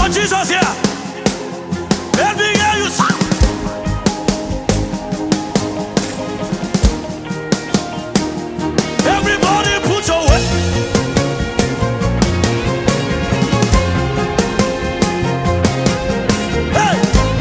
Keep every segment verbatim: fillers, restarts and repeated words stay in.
Jesus here. Let me hear you sing. Everybody put your weight. Hey.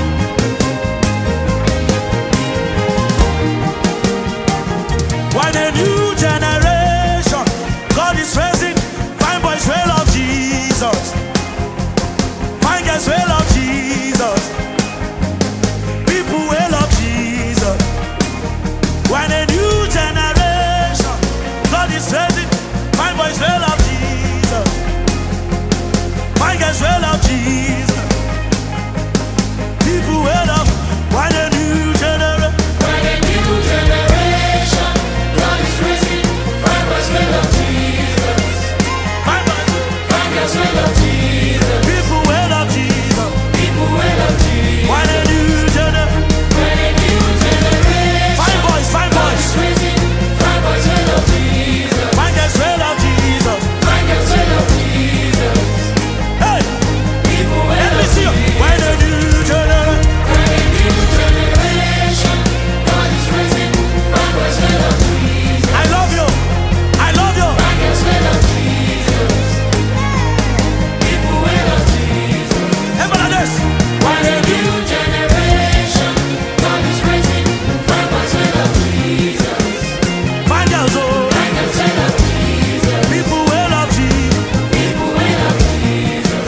When a new generation, God is raising fine boys will love Jesus. Fine girls will love Jesus. People will love Jesus. When a new generation, God is raising fine boys will love Jesus. Fine girls will love Jesus. People will love. When a new generation, When a new generation, God is raising, fine boys will love Jesus. fine boys, Fine girls will love Jesus. people will love Jesus. People will love Jesus. When a new generation, When a new generation, fine boys, fine God boys, is raising, fine boys will love Jesus. fine girls will love Jesus. Fine girls will love Jesus. Hey, People will let me love see you. Jesus. When a new generation, When a new generation, God is raising, fine boys will love Jesus. I love you, I love you. Fine girls will love Jesus. People will love Jesus. Everybody this. When a new generation, God is raising, fine boys will love Jesus. Fine girls, oh, Fine girls will love Jesus. people will love Jesus. People will love Jesus.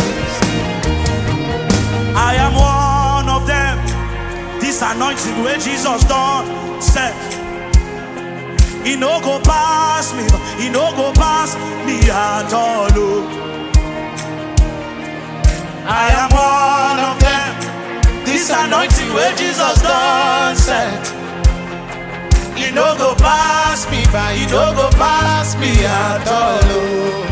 I am one of them. This anointing where Jesus done said, he no go pass me, he no go pass me at all. Oh. I am one of them. This anointing where Jesus done said, he no go pass me by, he no go pass me at all. Oh.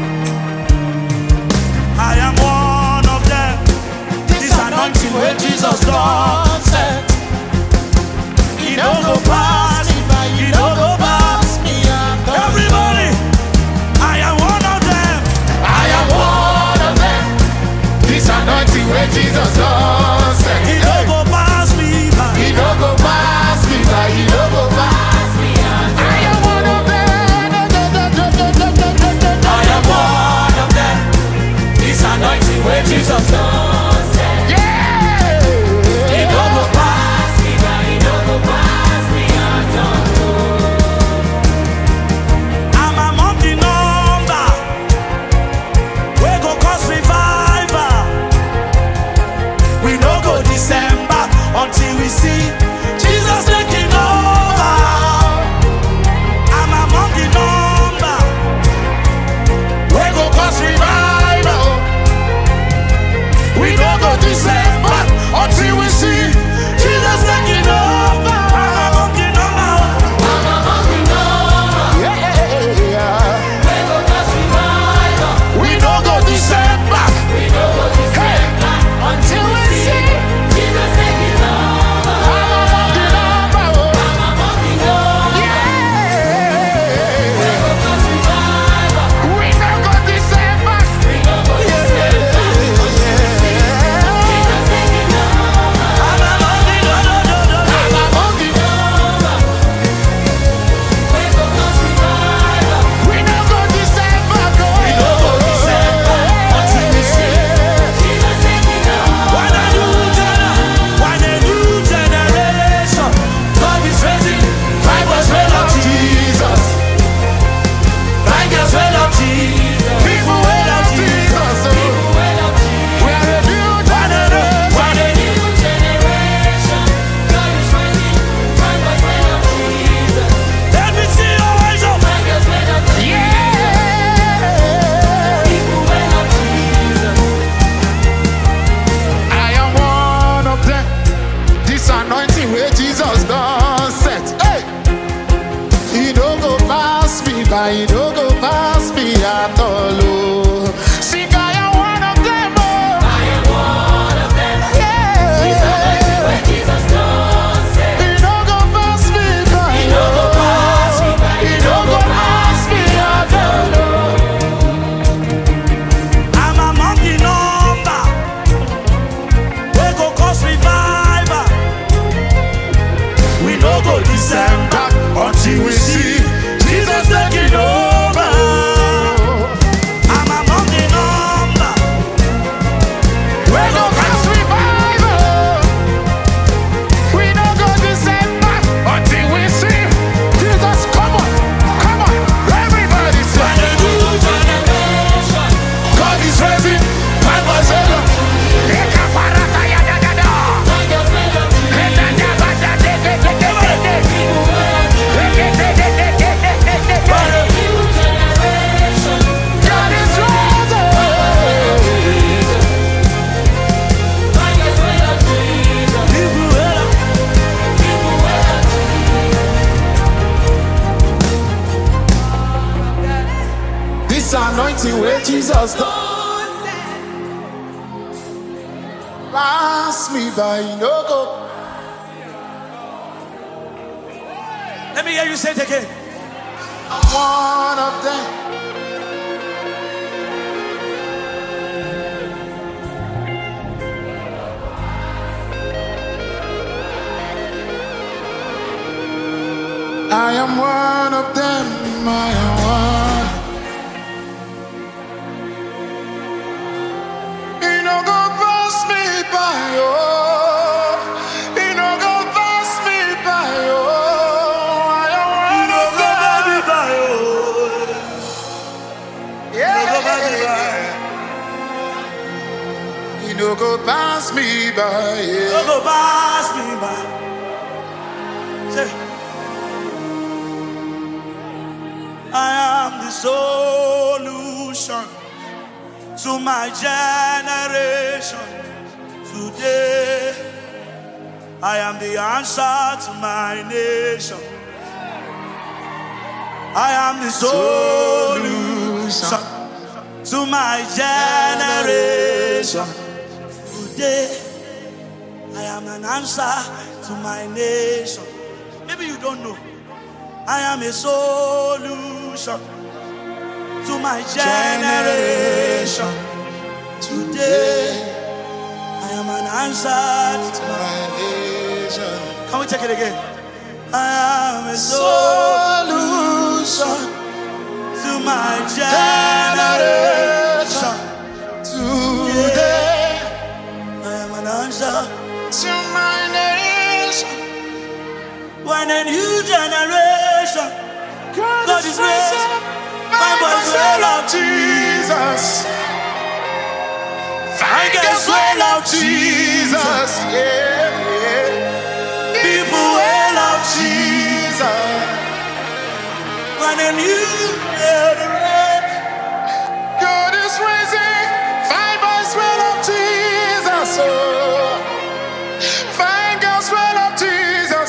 I am one of them. This anointing where Jesus done said, he no go pass me by, he no go pass me at all. Everybody, I am one of them. I am one of them. This anointing where Jesus does said, He no go pass me by. He no go pass me by, He no go pass me by. I am one of them. I am one of them. This anointing where Jesus done said, Yeah. he no thing where Jesus done. Pass me by, no go. Let me hear you say it again. I'm one of them. I am one of them. I am one. You know, go pass me by, oh. You know, go pass me by, oh. I am one of them. Yeah. You know, go pass me by, yeah. Go pass me by. Say, I am the solution to my generation. Today, I am the answer to my nation. I am the solution to my generation. Today, I am an answer to my nation. Maybe you don't know. I am a solution to my generation. Today, I am an answer to my nation. Can we take it again? I am a solution to my generation. Today, I am an answer To my nation. when a new generation God is raising. Find us well of Jesus. Find us well of Jesus. Yeah, yeah. People well of Jesus. when a new generation God is raising. Find us well of Jesus. Oh. Find us well of Jesus.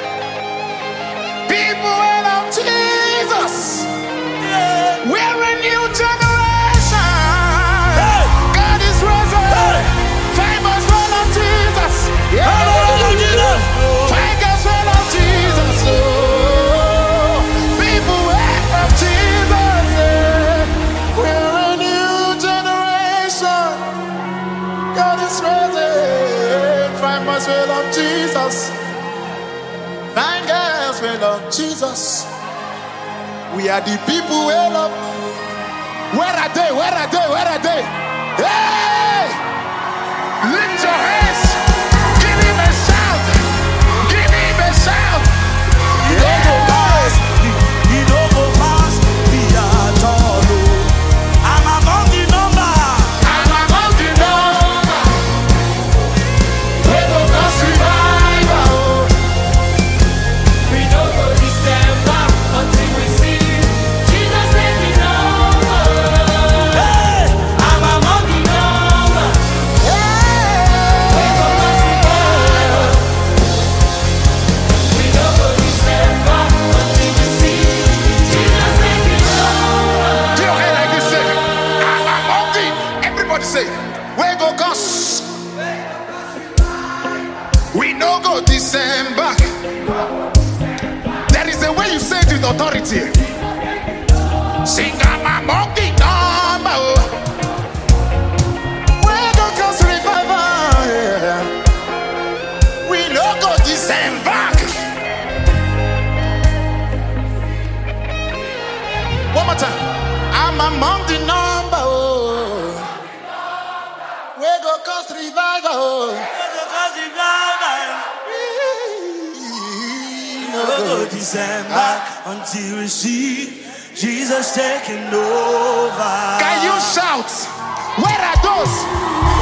People well of Jesus. yeah. We're a new generation. God is risen. Find us well of Jesus. Yeah. Find us well of Jesus. Oh. People well of Jesus. Yeah. We're a new generation. God is risen. Find us well of Jesus. Find us well of Jesus. We are the people we love. Where are they? Where are they? Where are they? Hey! Lift your hands. Give him a shout. Give him a shout. He don't go pass. He, he don't go pass me at all. oh. I'm among the number. I'm among the number. We go cause revival. We don't go December until we see Jesus taking over. Hey, I'm among the number. We go cause revival. We don't go December until we see Jesus taking over. Do your hand like this, say, I'm among the. Everybody say, we go cause. We no go December. There is a way you say it with authority. Sing, I'm among the number. We go cause revival. Yeah. We no go December. One more time. I'm among the number. Oh. We go cause revival. because you got We'll go December until we see Jesus taking over. Can you shout? Where are those